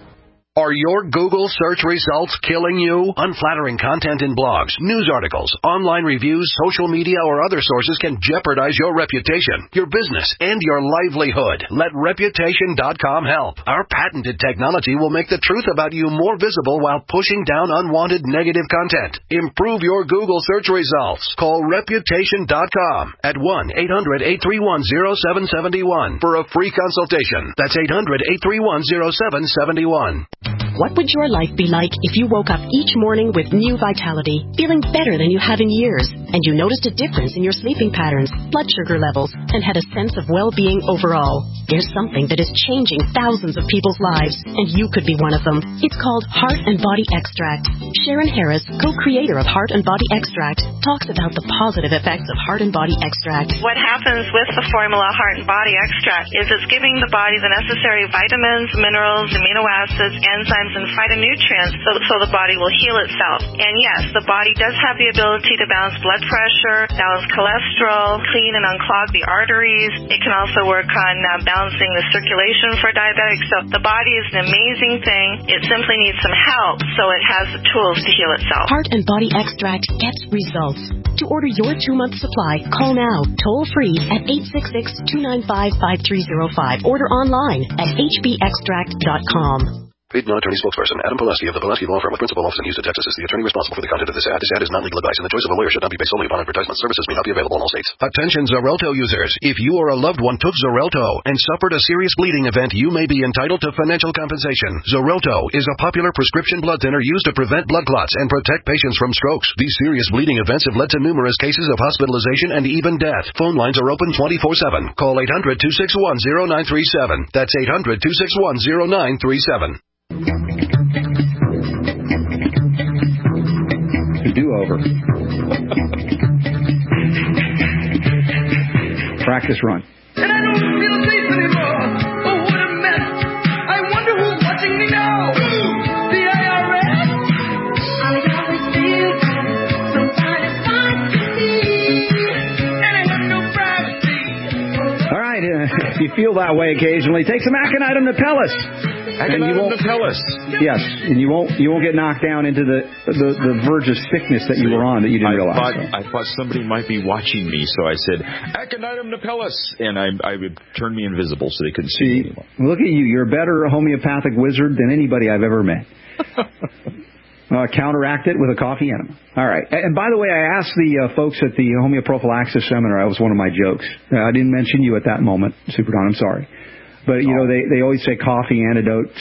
Are your Google search results killing you? Unflattering content in blogs, news articles, online reviews, social media, or other sources can jeopardize your reputation, your business, and your livelihood. Let Reputation.com help. Our patented technology will make the truth about you more visible while pushing down unwanted negative content. Improve your Google search results. Call Reputation.com at 1-800-831-0771 for a free consultation. That's 800-831-0771. What would your life be like if you woke up each morning with new vitality, feeling better than you have in years, and you noticed a difference in your sleeping patterns, blood sugar levels, and had a sense of well-being overall? There's something that is changing thousands of people's lives, and you could be one of them. It's called Heart and Body Extract. Sharon Harris, co-creator of Heart and Body Extract, talks about the positive effects of Heart and Body Extract. What happens with the formula Heart and Body Extract is it's giving the body the necessary vitamins, minerals, amino acids, enzymes, and phytonutrients so the body will heal itself. And yes, the body does have the ability to balance blood pressure, balance cholesterol, clean and unclog the arteries. It can also work on balancing the circulation for diabetics. So the body is an amazing thing. It simply needs some help so it has the tools to heal itself. Heart and Body Extract gets results. To order your 2-month supply, call now, toll free at 866-295-5305. Order online at hbextract.com. Paid non-attorney spokesperson Adam Pulaski of the Pulaski Law Firm with principal office in Houston, Texas is the attorney responsible for the content of this ad. This ad is not legal advice, and the choice of a lawyer should not be based solely upon advertisement. Services may not be available in all states. Attention Xarelto users. If you or a loved one took Xarelto and suffered a serious bleeding event, you may be entitled to financial compensation. Xarelto is a popular prescription blood thinner used to prevent blood clots and protect patients from strokes. These serious bleeding events have led to numerous cases of hospitalization and even death. Phone lines are open 24/7. Call 800-261-0937. That's 800-261-0937. Do-over. Practice run. And I don't feel safe anymore. Oh, what a mess. I wonder who's watching me now. The IRS. I always feel somebody's watching me. And I have no privacy. All right, if you feel that way occasionally, take some Aconitum Napellus. And you won't Napellus. Yes, and you won't get knocked down into the verge of sickness that you were on that you didn't realize. I thought somebody might be watching me, so I said Aconitum Napellus, and I would turn me invisible so they couldn't see me anymore. Look at you! You're a better homeopathic wizard than anybody I've ever met. Counteract it with a coffee enema. All right. And by the way, I asked the folks at the homeoprophylaxis seminar. That was one of my jokes. I didn't mention you at that moment, Super Don. I'm sorry. But, you know, they always say coffee antidotes,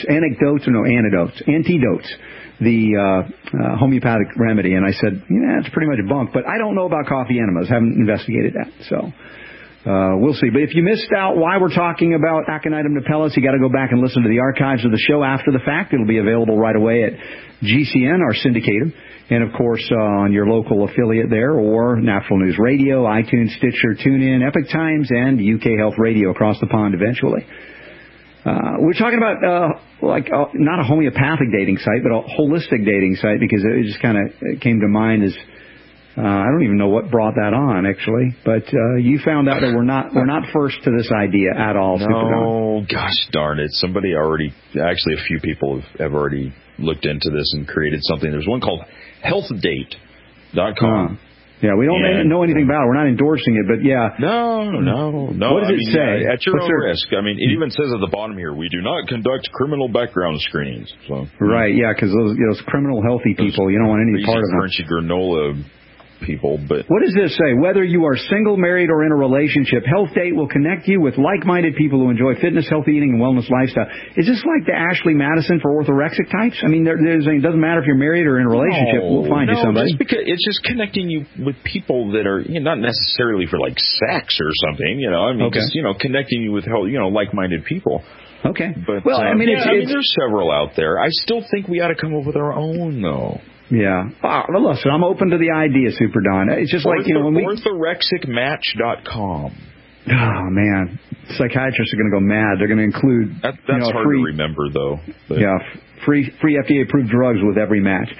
the homeopathic remedy. And I said, yeah, it's pretty much a bunk. But I don't know about coffee enemas. Haven't investigated that. So we'll see. But if you missed out why we're talking about Aconitum Napellus, you got to go back and listen to the archives of the show after the fact. It'll be available right away at GCN, our syndicator. And, of course, on your local affiliate there, or Natural News Radio, iTunes, Stitcher, TuneIn, Epic Times, and UK Health Radio across the pond eventually. We're talking about, not a homeopathic dating site, but a holistic dating site, because it just kind of came to mind as, I don't even know what brought that on, actually. But you found out that we're not first to this idea at all. No, gosh darn it. Somebody already, actually a few people have already looked into this and created something. There's one called healthdate.com. Yeah, we don't know anything about it. We're not endorsing it, but yeah. No. What does it say? At your own risk. I mean, it even says at the bottom here, we do not conduct criminal background screenings. So. Right, yeah, because those criminal healthy people, you don't want any part of them. Crunchy granola people, but what does this say? Whether you are single, married, or in a relationship, Health Date will connect you with like-minded people who enjoy fitness, healthy eating, and wellness lifestyle. Is this like the Ashley Madison for orthorexic types? I mean, it doesn't matter if you're married or in a relationship. We'll find you somebody. Just because it's just connecting you with people that are not necessarily for like sex or something. I mean, just connecting you with like-minded people. Okay. But there's several out there. I still think we ought to come up with our own, though. Yeah. Well, listen, I'm open to the idea, Super Don. It's just like, when we... Orthorexicmatch.com. Oh, man. Psychiatrists are going to go mad. They're going to include... That's hard to remember, though. But. Yeah, free FDA-approved drugs with every match.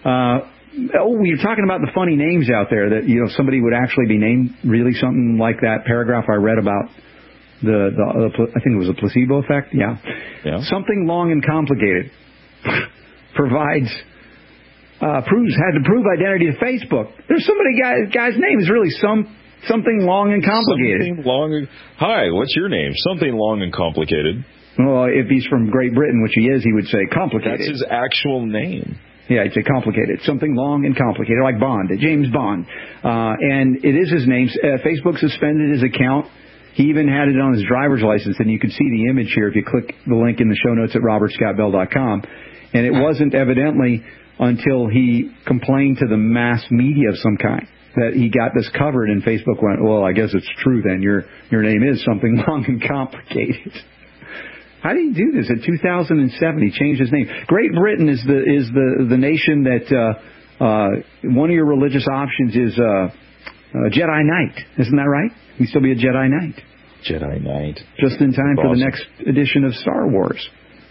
You're talking about the funny names out there that, somebody would actually be named really something like that paragraph I read about I think it was a placebo effect. Yeah. Something long and complicated. had to prove identity to Facebook. There's somebody guy's name is really something long and complicated. Hi, what's your name? Something long and complicated. Well, if he's from Great Britain, which he is, he would say complicated. That's his actual name. Yeah, he'd say complicated. Something long and complicated, like Bond, James Bond. And it is his name. Facebook suspended his account. He even had it on his driver's license, and you can see the image here if you click the link in the show notes at robertscottbell.com. And it wasn't evidently until he complained to the mass media of some kind that he got this covered, and Facebook went, well, I guess it's true then. Your name is something long and complicated. How did he do this? In 2007, he changed his name. Great Britain is the nation that one of your religious options is Jedi Knight. Isn't that right? You still be a Jedi Knight. Jedi Knight. Just in time for the next edition of Star Wars.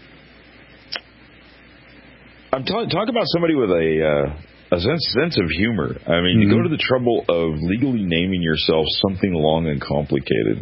I'm talk about somebody with a sense of humor. I mean, you go to the trouble of legally naming yourself something long and complicated.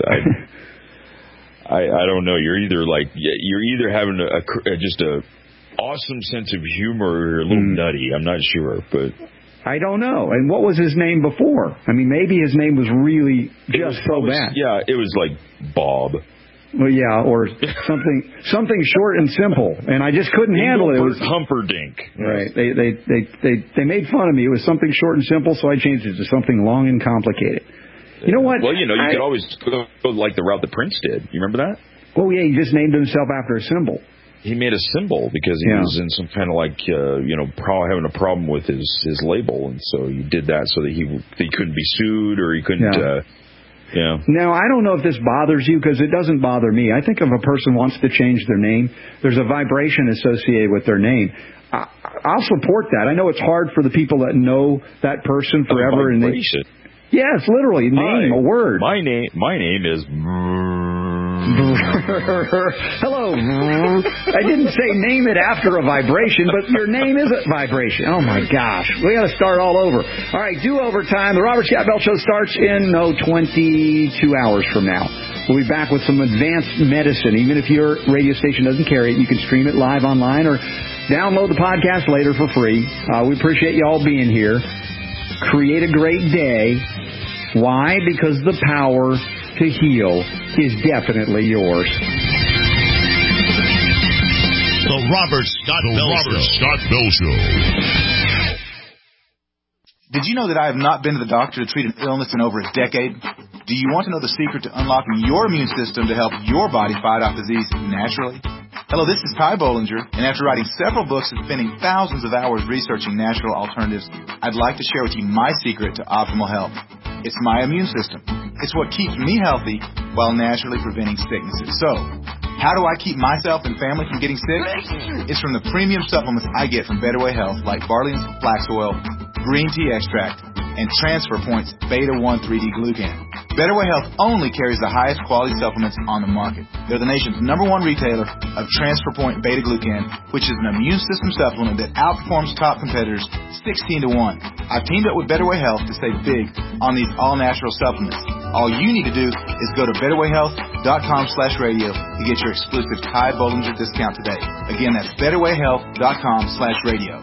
I don't know. You're either having just a awesome sense of humor or you're a little nutty. I'm not sure, but I don't know. And what was his name before? I mean, maybe his name was really just so bad. Yeah, it was like Bob. Well, yeah, or something short and simple, and I just couldn't handle it. It was Humperdinck. Right. They made fun of me. It was something short and simple, so I changed it to something long and complicated. You know what? Well, you could always go like the route that Prince did. You remember that? Oh, yeah, he just named himself after a symbol. He made a symbol because he was in some kind of probably having a problem with his label, and so he did that so that he couldn't be sued or he couldn't. Yeah. Now, I don't know if this bothers you because it doesn't bother me. I think if a person wants to change their name, there's a vibration associated with their name. I'll support that. I know it's hard for the people that know that person forever. A vibration. Yes, literally, name, a word. My name is... Hello. I didn't say name it after a vibration, but your name is a vibration. Oh, my gosh. We got to start all over. All right, do-over time. The Robert Scott Bell Show starts in, 22 hours from now. We'll be back with some advanced medicine. Even if your radio station doesn't carry it, you can stream it live online or download the podcast later for free. We appreciate you all being here. Create a great day. Why? Because the power to heal is definitely yours. The Robert Scott Bell Show. Did you know that I have not been to the doctor to treat an illness in over a decade? Do you want to know the secret to unlocking your immune system to help your body fight off disease naturally? Hello, this is Ty Bollinger, and after writing several books and spending thousands of hours researching natural alternatives, I'd like to share with you my secret to optimal health. It's my immune system. It's what keeps me healthy while naturally preventing sicknesses. So, how do I keep myself and family from getting sick? It's from the premium supplements I get from Better Way Health, like Barley and Flax Oil, Green Tea Extract, and Transfer Point's Beta-1 3D Glucan. Better Way Health only carries the highest quality supplements on the market. They're the nation's #1 retailer of Transfer Point Beta Glucan, which is an immune system supplement that outperforms top competitors 16 to 1. I've teamed up with Better Way Health to save big on these all-natural supplements. All you need to do is go to betterwayhealth.com/radio to get your exclusive Ty Bollinger discount today. Again, that's betterwayhealth.com/radio.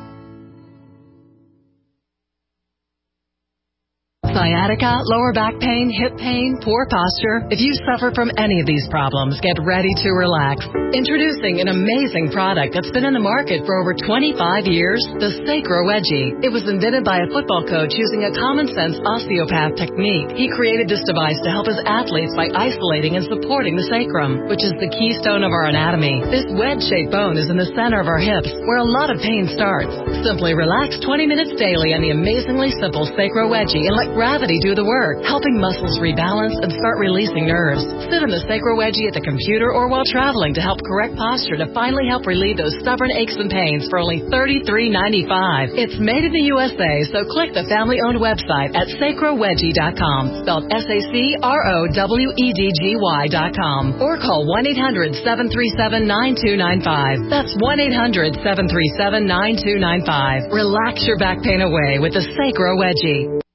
Sciatica, lower back pain, hip pain, poor posture. If you suffer from any of these problems, get ready to relax. Introducing an amazing product that's been in the market for over 25 years, the Sacro Wedgie. It was invented by a football coach using a common-sense osteopath technique. He created this device to help his athletes by isolating and supporting the sacrum, which is the keystone of our anatomy. This wedge-shaped bone is in the center of our hips, where a lot of pain starts. Simply relax 20 minutes daily on the amazingly simple Sacro Wedgie and let gravity do the work, helping muscles rebalance and start releasing nerves. Sit on the Sacro Wedgie at the computer or while traveling to help correct posture to finally help relieve those stubborn aches and pains for only $33.95. It's made in the USA, so click the family-owned website at sacrowedgie.com, spelled SACROWEDGY.com, or call 1-800-737-9295. That's 1-800-737-9295. Relax your back pain away with the Sacro Wedgie.